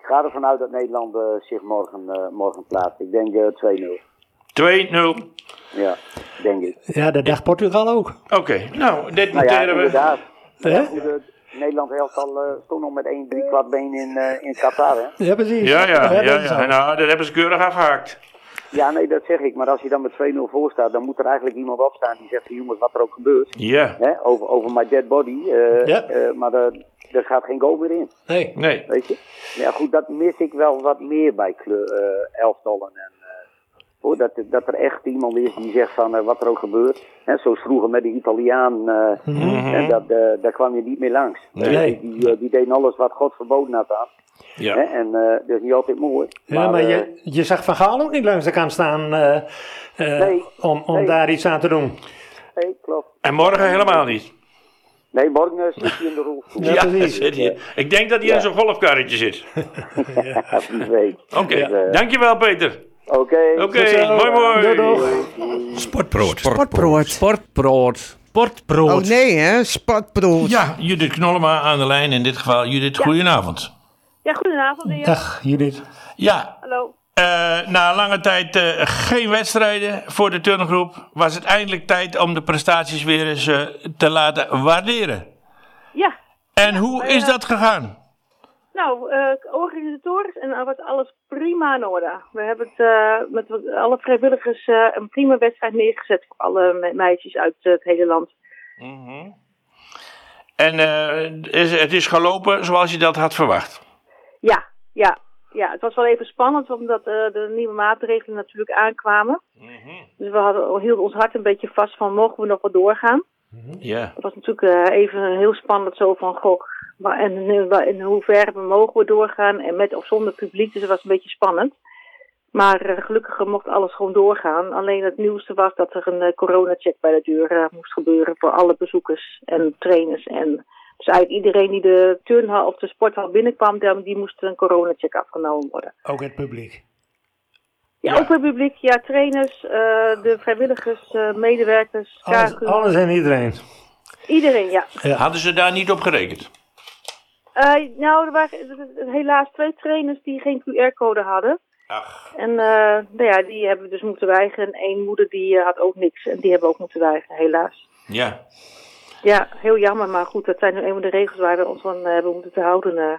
ga ervan uit dat Nederland uh, zich morgen, uh, morgen plaatst. Ik denk uh, twee nul. twee nul. Ja, denk ik. Ja, dat dacht Portugal ook. Oké, okay, nou, dit nou noteren ja, we. Inderdaad. Hè? Ja, de, Nederland elftal uh, stond nog met één drie kwart been in, uh, in Qatar, hè? Ja, precies. Ja, ja, ja, dat ja. Nou, dat hebben ze keurig afgehaakt. Ja, nee, dat zeg ik. Maar als je dan met twee nul voor staat, dan moet er eigenlijk iemand opstaan die zegt, jongens, wat er ook gebeurt. Ja. Hè? Over, over my dead body. Uh, Ja. uh, maar er, er gaat geen goal meer in. Nee. Nee. Weet je? Ja, goed, dat mis ik wel wat meer bij kleur, uh, elftallen. En, uh, hoor, dat, dat er echt iemand is die zegt van uh, wat er ook gebeurt. Hè, zoals vroeger met de Italiaan. Uh, Mm-hmm. en dat, uh, daar kwam je niet meer langs. Nee. Uh, die, uh, die deden alles wat God verboden had aan. Ja. Hè, en uh, dat is niet altijd mooi. Ja, maar maar uh, je, je zag Van Gaal ook niet langs de kant staan uh, uh, Nee. om, om Nee. daar iets aan te doen. nee, klopt. En morgen helemaal niet. Nee, morgen uh, zit hij in de rolstoel. Ja, precies. zit hier. Ik denk dat hij in zo'n golfkarretje zit. Ja, wie weet. Oké, Dus, uh, dankjewel Peter. Oké. Oké, zo. mooi mooi. Doei, doei. Sportbrood. Sportbrood. Sportbrood. Sportbrood. Oh nee, hè? Sportbrood. Ja, Judith Knollema aan de lijn. In dit geval Judith, goedenavond. Ja, goedenavond. Ja. Dag Judith. Ja, Hallo. uh, na lange tijd uh, geen wedstrijden voor de turngroep was het eindelijk tijd om de prestaties weer eens uh, te laten waarderen. Ja, En hoe is dat gegaan? nou, uh, organisatorisch en uh, was alles prima in orde. We hebben het uh, met wat- alle vrijwilligers uh, een prima wedstrijd neergezet voor alle me- meisjes uit uh, het hele land. Mm-hmm. En uh, is, het is gelopen zoals je dat had verwacht? Ja, ja, ja. Het was wel even spannend omdat uh, de nieuwe maatregelen natuurlijk aankwamen. Mm-hmm. Dus we hadden, hielden ons hart een beetje vast van mogen we nog wat doorgaan. Ja. Het was natuurlijk uh, even heel spannend zo van goh, maar en in, in hoeverre mogen we doorgaan en met of zonder publiek, dus het was een beetje spannend. Maar uh, gelukkig mocht alles gewoon doorgaan. Alleen het nieuwste was dat er een uh, coronacheck bij de deur uh, moest gebeuren voor alle bezoekers en trainers. En dus eigenlijk iedereen die de turnhal of de sporthal binnenkwam, die, die moest een coronacheck afgenomen worden. Ook het publiek. Ja, Ja. ook het publiek, ja, trainers, uh, de vrijwilligers, uh, medewerkers, Alles, K G U, alles en iedereen. iedereen, ja. Hadden ze daar niet op gerekend? Uh, nou, er waren helaas twee trainers die geen Q R-code hadden. Ach. En uh, nou ja, die hebben we dus moeten weigeren. En één moeder die uh, had ook niks. En die hebben we ook moeten weigeren, helaas. Ja. Ja, heel jammer. Maar goed, dat zijn nu een van de regels waar we ons van uh, hebben moeten te houden. Uh.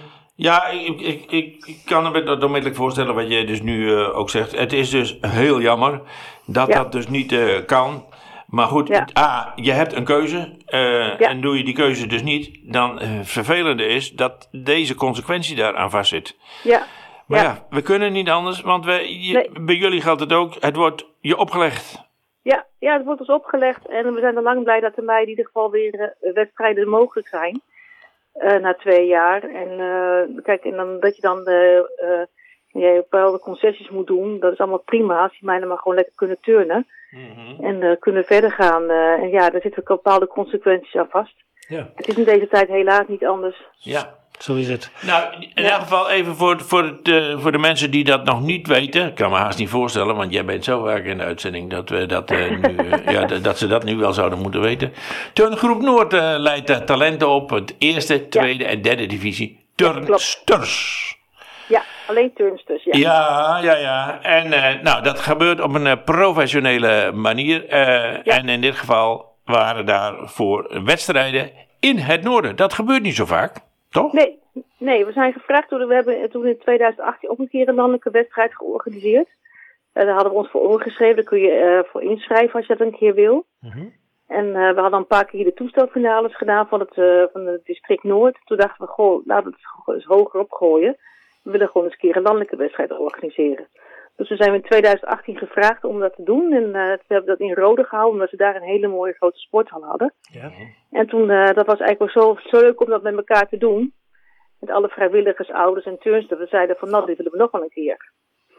Ja, ik, ik, ik, ik kan me dat onmiddellijk voorstellen wat jij dus nu uh, ook zegt. Het is dus heel jammer dat Ja. dat dus niet uh, kan. Maar goed, Ja. A, je hebt een keuze. Uh, Ja. En doe je die keuze dus niet, dan uh, vervelende is dat deze consequentie daaraan vastzit. Ja, Maar ja. ja. we kunnen niet anders, want we, je, Nee. bij jullie geldt het ook. Het wordt je opgelegd. Ja, ja, het wordt ons opgelegd. En we zijn al lang blij dat er bij in ieder geval weer uh, wedstrijden mogelijk zijn. Uh, na twee jaar. En uh, kijk, en dan, dat je dan uh, uh, ja, bepaalde concessies moet doen. Dat is allemaal prima. Als die meiden maar gewoon lekker kunnen turnen. Mm-hmm. En uh, kunnen verder gaan. Uh, en ja, daar zitten bepaalde consequenties aan vast. Ja, Het is in deze tijd helaas niet anders. Ja. zo is het. Nou, in ieder geval even voor, voor, het, uh, voor de mensen die dat nog niet weten. Ik kan me haast niet voorstellen, want jij bent zo vaak in de uitzending dat, we dat, uh, nu, uh, ja, d- dat ze dat nu wel zouden moeten weten. Turngroep Noord uh, leidt uh, talenten op het eerste, tweede en derde divisie. Turnsters. Ja, alleen turnsters, ja. Ja, ja, ja. En uh, nou, dat gebeurt op een uh, professionele manier. Uh, Ja. En in dit geval waren daarvoor wedstrijden in het noorden. Dat gebeurt niet zo vaak, toch? Nee, nee, we zijn gevraagd door de, we hebben toen in twintig achttien ook een keer een landelijke wedstrijd georganiseerd. Uh, daar hadden we ons voor ingeschreven, daar kun je uh, voor inschrijven als je dat een keer wil. Mhm. En uh, we hadden een paar keer de toestelfinales gedaan van het, uh, van het district Noord. Toen dachten we, goh, laten we het eens hoger opgooien. We willen gewoon eens een keer een landelijke wedstrijd organiseren. Dus we zijn in twintig achttien gevraagd om dat te doen. En uh, we hebben dat in Rode gehouden, omdat ze daar een hele mooie grote sporthal hadden. Ja. En toen, uh, dat was eigenlijk wel zo, zo leuk om dat met elkaar te doen. Met alle vrijwilligers, ouders en turnsters. We zeiden van, nou, dit willen we nog wel een keer.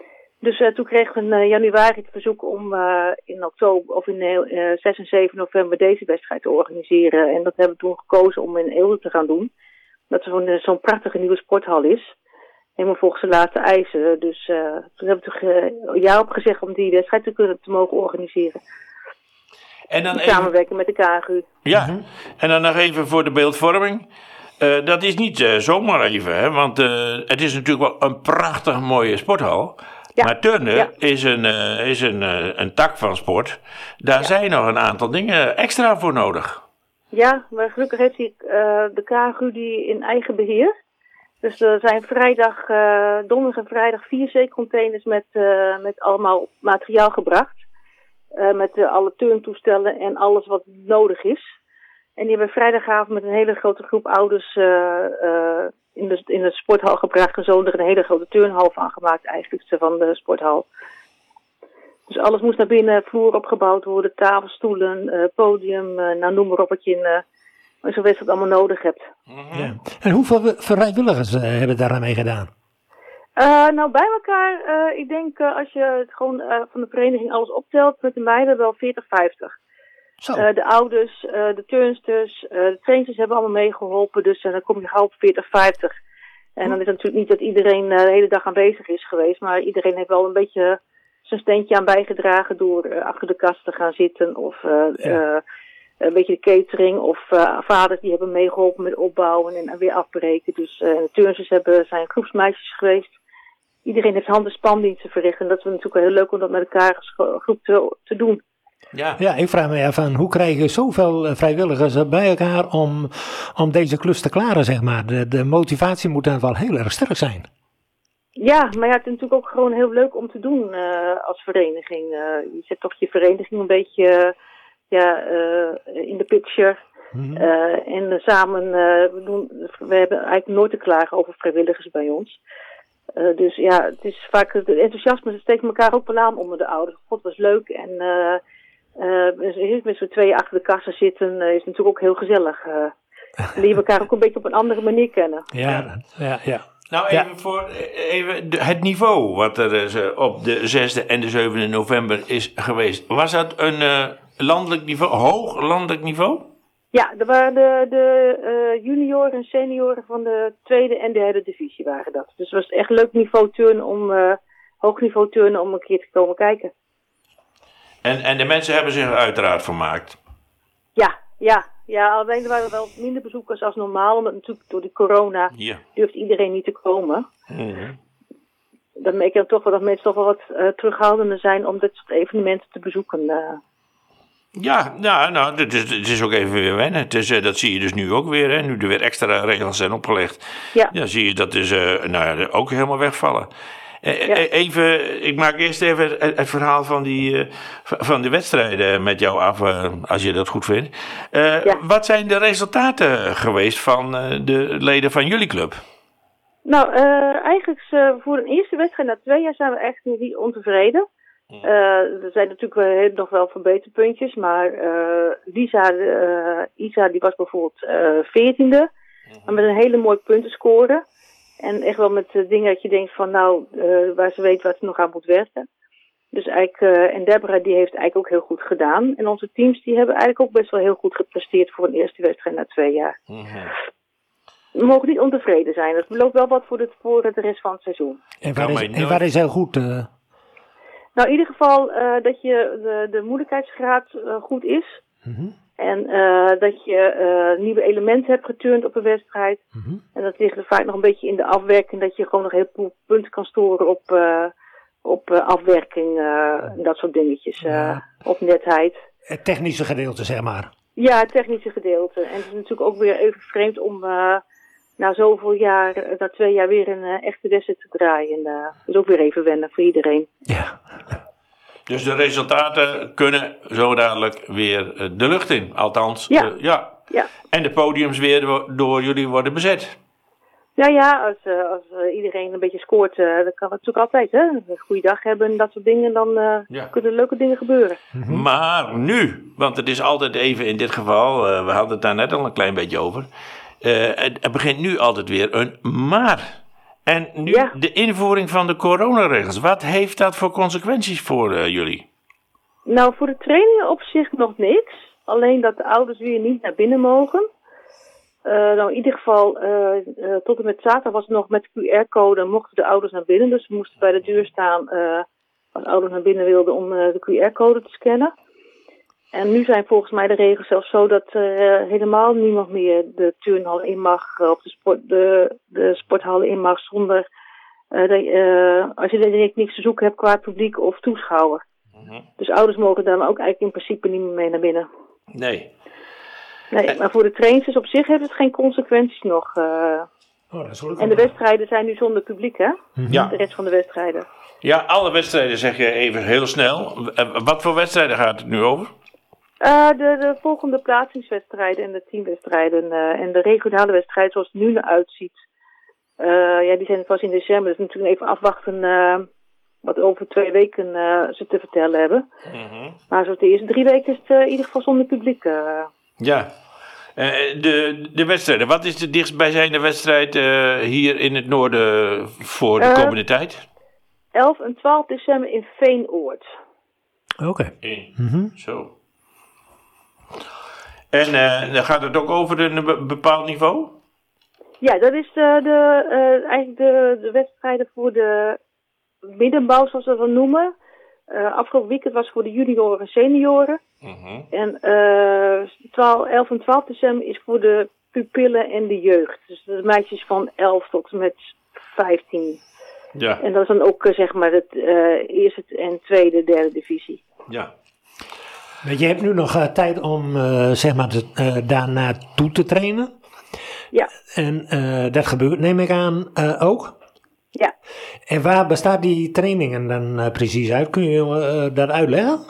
Dus uh, toen kregen we in uh, januari het verzoek om uh, in oktober of in uh, zes en zeven november deze wedstrijd te organiseren. En dat hebben we toen gekozen om in Eelde te gaan doen. Dat er zo'n, zo'n prachtige nieuwe sporthal is. Helemaal volgens de laatste eisen. Dus uh, toen hebben we toch uh, ja op gezegd om die wedstrijd te kunnen te mogen organiseren. En dan In even, samenwerking met de K G U. ja, en dan nog even voor de beeldvorming. Uh, dat is niet uh, zomaar even, hè? Want uh, het is natuurlijk wel een prachtig mooie sporthal. Ja. Maar turnen ja. is, een, uh, is een, uh, een tak van sport. Daar ja. zijn nog een aantal dingen extra voor nodig. Ja, maar gelukkig heeft hij uh, de K G U die in eigen beheer. Dus er zijn vrijdag, uh, donderdag en vrijdag vier zeecontainers met, uh, met allemaal materiaal gebracht. Uh, met uh, alle turntoestellen en alles wat nodig is. En die hebben vrijdagavond met een hele grote groep ouders uh, uh, in, de, in de sporthal gebracht. En zo er een hele grote turnhal van gemaakt, eigenlijk van de sporthal. Dus alles moest naar binnen, vloer opgebouwd worden, tafels, stoelen, uh, podium, uh, nou noem maar op wat je in uh, zo'n wedstrijd allemaal nodig hebt. Mm-hmm. Ja. En hoeveel vrijwilligers uh, hebben daar mee gedaan? Uh, nou, bij elkaar, uh, ik denk uh, als je het gewoon uh, van de vereniging alles optelt, met de meiden wel veertig, vijftig. Uh, de ouders, uh, de turnsters, uh, de trainsters hebben allemaal meegeholpen. Dus uh, dan kom je gauw op veertig, vijftig. En dan is het natuurlijk niet dat iedereen uh, de hele dag aanwezig is geweest. Maar iedereen heeft wel een beetje zijn steentje aan bijgedragen door uh, achter de kast te gaan zitten. Of uh, ja. uh, een beetje de catering. Of uh, vaders die hebben meegeholpen met opbouwen en, en weer afbreken. Dus uh, de turnsters hebben, zijn groepsmeisjes geweest. Iedereen heeft hand- en spandiensten verricht. En dat is natuurlijk wel heel leuk om dat met elkaar als groep te, te doen. Ja. ja, ik vraag me af aan hoe krijg je zoveel vrijwilligers bij elkaar om, om deze klus te klaren, zeg maar. De, de motivatie moet dan wel heel erg sterk zijn. Ja, maar ja, het is natuurlijk ook gewoon heel leuk om te doen uh, als vereniging. Uh, je zet toch je vereniging een beetje uh, ja, uh, in de picture. Mm-hmm. Uh, en uh, samen, uh, we, doen, we hebben eigenlijk nooit te klagen over vrijwilligers bij ons. Uh, dus ja, het is vaak, het enthousiasme, ze steken elkaar ook wel aan onder de ouders. God, was leuk en... Uh, Uh, met z'n tweeën achter de kassa zitten uh, is natuurlijk ook heel gezellig. Uh, leren elkaar ook een beetje op een andere manier kennen. Ja, ja, ja. Nou, even ja. voor even de, het niveau wat er uh, op de zesde en de zevende november is geweest. Was dat een uh, landelijk niveau, hoog landelijk niveau? Ja, er waren de, de uh, junioren en senioren van de tweede en derde divisie waren dat. Dus het was echt leuk niveau turnen om, uh, hoog niveau turnen om een keer te komen kijken. En, en de mensen hebben zich uiteraard vermaakt. Ja, ja, ja. Alleen er waren wel minder bezoekers als normaal. Omdat natuurlijk door de corona ja. durft iedereen niet te komen. Mm-hmm. Dan merk je dan toch wel dat mensen toch wel wat uh, terughoudender zijn om dit soort evenementen te bezoeken. Uh. Ja, nou, nou het, is, het is ook even weer wennen. Het is, uh, dat zie je dus nu ook weer. Hè. Nu er weer extra regels zijn opgelegd. Ja. Ja, zie je dat is uh, nou, ook helemaal wegvallen. Uh, ja. Even, ik maak eerst even het, het verhaal van, die, uh, van de wedstrijden met jou af, uh, als je dat goed vindt. Uh, ja. Wat zijn de resultaten geweest van uh, de leden van jullie club? Nou, uh, eigenlijk uh, voor een eerste wedstrijd na twee jaar zijn we echt niet ontevreden. Uh, er zijn natuurlijk nog wel verbeterpuntjes, maar uh, Lisa, uh, Isa die was bijvoorbeeld uh, veertiende, maar met een hele mooie puntenscore. En echt wel met uh, dingen dat je denkt van nou, uh, waar ze weet wat ze nog aan moet werken. Dus eigenlijk, uh, en Deborah die heeft eigenlijk ook heel goed gedaan. En onze teams die hebben eigenlijk ook best wel heel goed gepresteerd voor een eerste wedstrijd na twee jaar. Mm-hmm. We mogen niet ontevreden zijn. Dat belooft wel wat voor de, voor de rest van het seizoen. En waar is, en waar is heel goed? Uh... Nou, in ieder geval uh, dat je de, de moeilijkheidsgraad uh, goed is. Mm-hmm. En uh, dat je uh, nieuwe elementen hebt geturnd op een wedstrijd. Mm-hmm. En dat ligt er vaak nog een beetje in de afwerking. Dat je gewoon nog heel veel punten kan storen op, uh, op uh, afwerking. Uh, en dat soort dingetjes. Uh, ja. Op netheid. Het technische gedeelte, zeg maar. Ja, het technische gedeelte. En het is natuurlijk ook weer even vreemd om uh, na zoveel jaar, uh, na twee jaar weer een uh, echte wedstrijd te draaien. Uh, dat is ook weer even wennen voor iedereen. Ja. Dus de resultaten kunnen zo dadelijk weer de lucht in. Althans, ja. Uh, ja. ja. En de podiums weer door jullie worden bezet. Ja, ja, als, uh, als uh, iedereen een beetje scoort, uh, dan kan het natuurlijk altijd, hè. Een goede dag hebben en dat soort dingen, dan uh, ja. kunnen leuke dingen gebeuren. Mm-hmm. Maar nu, want het is altijd even in dit geval, uh, we hadden het daar net al een klein beetje over. Uh, het, het begint nu altijd weer een maar. En nu ja. de invoering van de coronaregels. Wat heeft dat voor consequenties voor uh, jullie? Nou, voor de trainingen op zich nog niks. Alleen dat de ouders weer niet naar binnen mogen. Uh, nou, in ieder geval, uh, uh, tot en met zaterdag was het nog met Q R-code mochten de ouders naar binnen. Dus ze moesten bij de deur staan uh, als ouders naar binnen wilden om uh, de Q R-code te scannen. En nu zijn volgens mij de regels zelfs zo dat er uh, helemaal niemand meer de turnhal in mag, uh, of de, sport, de, de sporthallen in mag, zonder uh, de, uh, als je er niks te zoeken hebt qua publiek of toeschouwer. Mm-hmm. Dus ouders mogen dan ook eigenlijk in principe niet meer mee naar binnen. Nee. Nee, maar voor de trainers op zich heeft het geen consequenties nog. Uh, oh, dat is wel en de wedstrijden zijn nu zonder publiek, hè? Mm-hmm. Ja. De rest van de wedstrijden. Ja, alle wedstrijden zeg je even heel snel. Wat voor wedstrijden gaat het nu over? Uh, de, de volgende plaatsingswedstrijden en de teamwedstrijden uh, en de regionale wedstrijden zoals het nu naar uitziet. Uh, ja, die zijn pas in december, dus natuurlijk even afwachten uh, wat over twee weken uh, ze te vertellen hebben. Mm-hmm. Maar zoals de eerste drie weken is het uh, in ieder geval zonder publiek. Uh. Ja, uh, de, de wedstrijden. Wat is de dichtstbijzijnde wedstrijd uh, hier in het noorden voor de uh, komende tijd? elf en twaalf december in Veenoord. Oké. Okay. Mm-hmm. Zo. En uh, dan gaat het ook over een be- bepaald niveau? Ja, dat is de, de, uh, eigenlijk de, de wedstrijden voor de middenbouw, zoals we dat dan noemen. Uh, afgelopen weekend was voor de junioren en senioren. Mm-hmm. En uh, twaalf, elf en twaalf december is voor de pupillen en de jeugd. Dus de meisjes van elf tot en met vijftien. Ja. En dat is dan ook uh, zeg maar het uh, eerste en tweede, derde divisie. Ja. Je hebt nu nog uh, tijd om uh, zeg maar de, uh, daarna toe te trainen. Ja. En uh, dat gebeurt, neem ik aan, uh, ook. Ja. En waar bestaat die trainingen dan uh, precies uit? Kun je uh, dat uitleggen?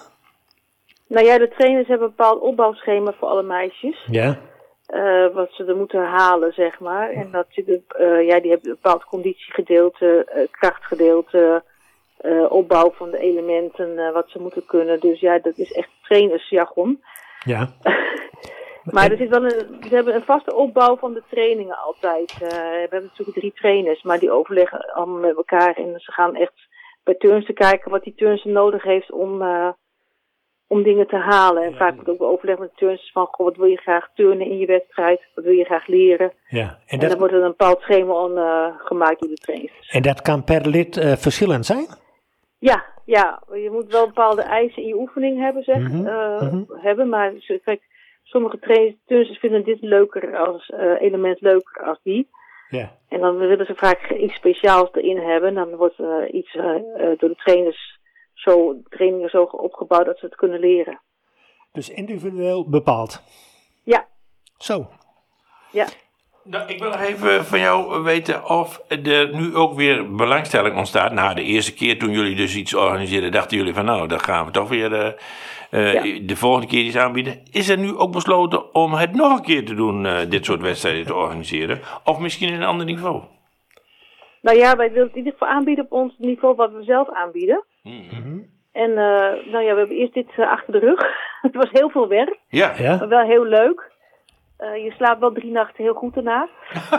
Nou ja, de trainers hebben een bepaald opbouwschema voor alle meisjes. Ja. Uh, wat ze er moeten halen, zeg maar. En dat je de, uh, ja, die hebben een bepaald conditiegedeelte, uh, krachtgedeelte, uh, opbouw van de elementen, uh, wat ze moeten kunnen. Dus ja, dat is echt trainersjargon. Ja. Maar er zit wel een, ze hebben een vaste opbouw van de trainingen altijd. Uh, we hebben natuurlijk drie trainers, maar die overleggen allemaal met elkaar. En ze gaan echt bij turnster kijken wat die turnster nodig heeft om, uh, om dingen te halen. En ja. Vaak wordt ook wel overleg met de turnsters van, goh, wat wil je graag turnen in je wedstrijd? Wat wil je graag leren? Ja. En, en dat... dan wordt er een bepaald schema on, uh, gemaakt door de trainers. En dat kan per lid uh, verschillend zijn? Ja, ja, je moet wel bepaalde eisen in je oefening hebben, zeg, mm-hmm. Uh, mm-hmm. hebben. Maar kijk, sommige turnsters vinden dit leuker als uh, element leuker als die. Ja. En dan willen ze vaak iets speciaals erin hebben. Dan wordt uh, iets uh, door de trainers zo, trainingen zo opgebouwd dat ze het kunnen leren. Dus individueel bepaald? Ja. Zo. Ja. Nou, ik wil nog even van jou weten of er nu ook weer belangstelling ontstaat. Na de eerste keer toen jullie dus iets organiseerden, dachten jullie van nou, dan gaan we toch weer uh, uh, ja. de volgende keer iets aanbieden. Is er nu ook besloten om het nog een keer te doen, uh, dit soort wedstrijden te organiseren? Of misschien in een ander niveau? Nou ja, wij willen het in ieder geval aanbieden op ons niveau wat we zelf aanbieden. Mm-hmm. En uh, nou ja, we hebben eerst dit uh, achter de rug. Het was heel veel werk, ja. Ja. Maar wel heel leuk. Uh, je slaapt wel drie nachten heel goed daarna.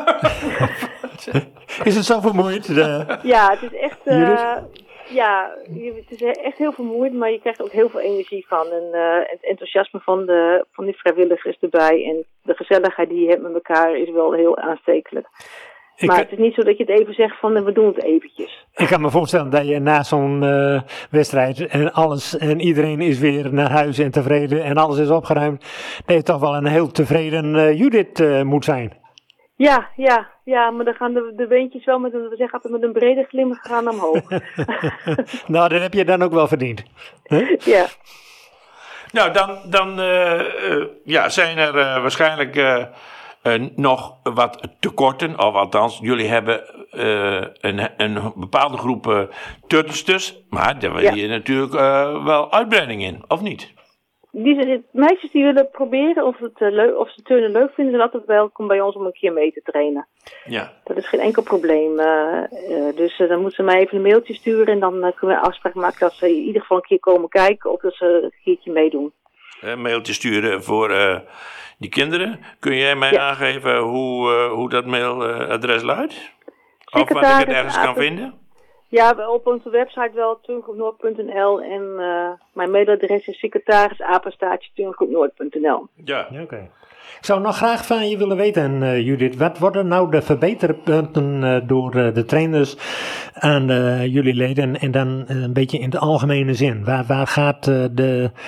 Is het zo vermoeiend? De... Ja, het is echt, uh, ja, het is echt heel vermoeiend, maar je krijgt er ook heel veel energie van. En uh, het enthousiasme van de, van die vrijwilligers erbij en de gezelligheid die je hebt met elkaar is wel heel aanstekelijk. Ik maar het is niet zo dat je het even zegt van we doen het eventjes. Ik kan me voorstellen dat je na zo'n uh, wedstrijd en alles en iedereen is weer naar huis en tevreden en alles is opgeruimd, dat je toch wel een heel tevreden uh, Judith uh, moet zijn. Ja, ja, ja, maar dan gaan de, de beentjes wel met een, we zeggen altijd met een brede glimlach gaan omhoog. Nou, dat heb je dan ook wel verdiend. Huh? Ja. Nou, dan, dan uh, uh, ja, zijn er uh, waarschijnlijk uh, uh, nog wat tekorten. Of althans, jullie hebben uh, een, een bepaalde groep uh, turnsters. Maar daar wil je ja. natuurlijk uh, wel uitbreiding in, of niet? Die, meisjes die willen proberen of, het, uh, leuk, of ze turnen leuk vinden, zijn altijd welkom bij ons om een keer mee te trainen. Ja. Dat is geen enkel probleem. Uh, uh, dus uh, dan moeten ze mij even een mailtje sturen en dan uh, kunnen we afspraak maken dat ze in ieder geval een keer komen kijken of dat ze een keertje meedoen. Een mailtje sturen voor uh, die kinderen. Kun jij mij ja. aangeven hoe, uh, hoe dat mailadres luidt? Of waar ik het ergens kan vinden? Ja, op onze website wel, turngroepnoord punt n l en uh, mijn mailadres is secretaris apenstaartje turngroepnoord punt n l. Ja, oké. Okay. Ik zou nog graag van je willen weten, uh, Judith, wat worden nou de verbeterpunten uh, door uh, de trainers aan uh, jullie leden en dan uh, een beetje in de algemene zin? Waar, waar gaat uh, de,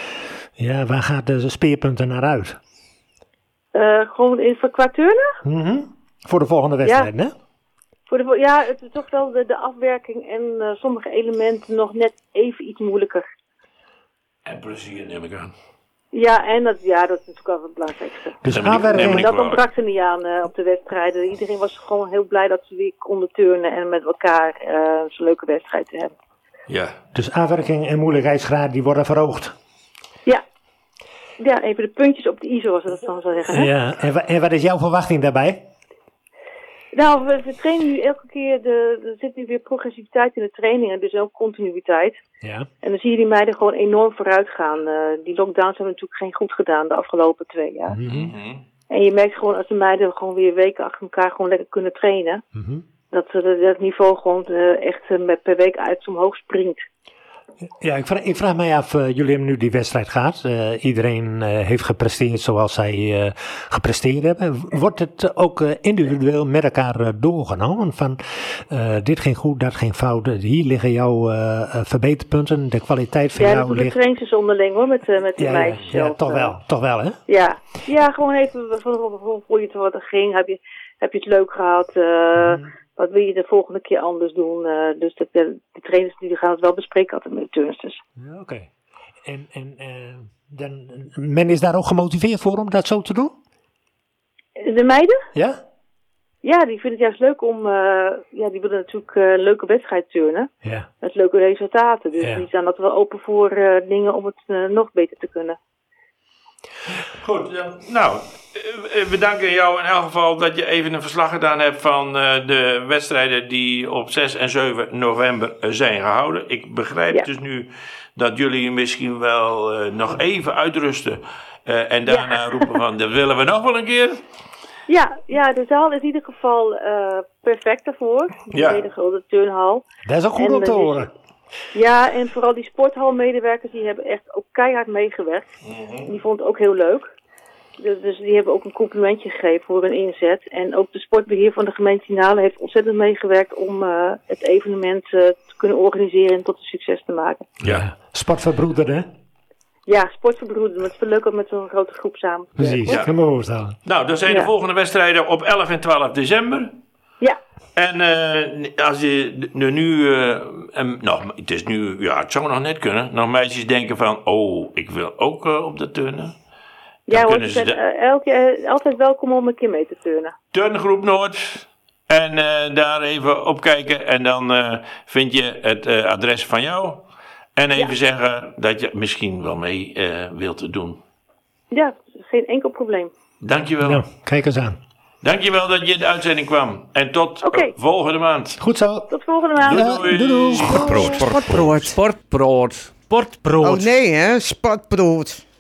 Ja, waar gaat de speerpunten naar uit? Uh, gewoon in, voor qua turnen? Mm-hmm. Voor de volgende wedstrijd, ja. hè? Voor de, ja, het is toch wel de, de afwerking en uh, sommige elementen nog net even iets moeilijker. En plezier neem ik aan. Ja, en dat, ja, dat is natuurlijk wel het belangrijkste. Dus dat aanwerking... Dat ontbrak er niet aan uh, op de wedstrijden. Iedereen was gewoon heel blij dat ze weer konden turnen en met elkaar uh, zo'n leuke wedstrijd te hebben. Ja. Dus aanwerking en moeilijkheidsgraad die worden verhoogd. Ja. Ja, even de puntjes op de I, zoals ze dat dan zou zeggen. Hè? Ja, en, wa- en wat is jouw verwachting daarbij? Nou, we, we trainen nu elke keer, de, er zit nu weer progressiviteit in de trainingen, dus ook continuïteit. Ja. En dan zie je die meiden gewoon enorm vooruit gaan. Uh, die lockdowns hebben natuurlijk geen goed gedaan de afgelopen twee jaar. Mm-hmm. En je merkt gewoon als de meiden gewoon weer weken achter elkaar gewoon lekker kunnen trainen. Mm-hmm. Dat uh, dat niveau gewoon uh, echt uh, met per week uit omhoog springt. Ja, ik vraag, ik vraag mij af, uh, jullie hebben nu die wedstrijd gehad. Uh, iedereen uh, heeft gepresteerd zoals zij uh, gepresteerd hebben. Wordt het uh, ook uh, individueel met elkaar uh, doorgenomen? Van uh, dit ging goed, dat ging fout. Hier liggen jouw uh, verbeterpunten, de kwaliteit van ja, jou ligt... Ja, dat trainen ze onderling hoor, met, uh, met die ja, meisjes ja, ja, zelf. toch wel, toch wel hè? Ja, ja gewoon even van hoe je het wat er ging. Heb je, heb je het leuk gehad? Uh, mm. Wat wil je de volgende keer anders doen? Uh, dus de, de, de trainers die gaan het wel bespreken altijd met de turnsters. Ja, oké. Okay. En, en uh, dan, men is daar ook gemotiveerd voor om dat zo te doen? De meiden? Ja? Ja, die vinden het juist leuk om... Uh, ja, die willen natuurlijk uh, een leuke wedstrijd turnen. Ja. Met leuke resultaten. Dus ja. Die staan dat wel open voor uh, dingen om het uh, nog beter te kunnen. Goed, nou, we danken jou in elk geval dat je even een verslag gedaan hebt van uh, de wedstrijden die op zes en zeven november zijn gehouden. Ik begrijp ja. dus nu dat jullie misschien wel uh, nog even uitrusten uh, en daarna ja. roepen van, dat willen we nog wel een keer. Ja, ja, de zaal is in ieder geval uh, perfect daarvoor. De ja. hele grote turnhal. Dat is ook goed en, om te horen. Ja, en vooral die sporthalmedewerkers, die hebben echt ook keihard meegewerkt. Mm-hmm. Die vonden het ook heel leuk. Dus, dus die hebben ook een complimentje gegeven voor hun inzet. En ook de sportbeheer van de gemeente Tinalo heeft ontzettend meegewerkt om uh, het evenement uh, te kunnen organiseren en tot een succes te maken. Ja, sportverbroeder hè? Ja, sportverbroeder. Maar het is wel leuk om met zo'n grote groep samen te Precies, ja. kan me voorstellen. Nou, dan zijn ja. de volgende wedstrijden op elf en twaalf december. Ja. En uh, als je nu, uh, um, nou, het is nu, ja, het zou nog net kunnen, nog meisjes denken van, oh, ik wil ook uh, op de turnen. Ja hoor, ze zijn de... uh, elke, uh, altijd welkom om een keer mee te turnen. Turngroep Noord. En uh, daar even op kijken en dan uh, vind je het uh, adres van jou. En even ja. zeggen dat je misschien wel mee uh, wilt doen. Ja, geen enkel probleem. Dankjewel. Nou, kijk eens aan. Dankjewel dat je in de uitzending kwam. En tot okay. uh, volgende maand. Goed zo. Tot volgende maand. Doei doei. doei, doei. Sportbrood. Sportbrood. Sportbrood. Sportbrood. Oh nee hè, sportbrood.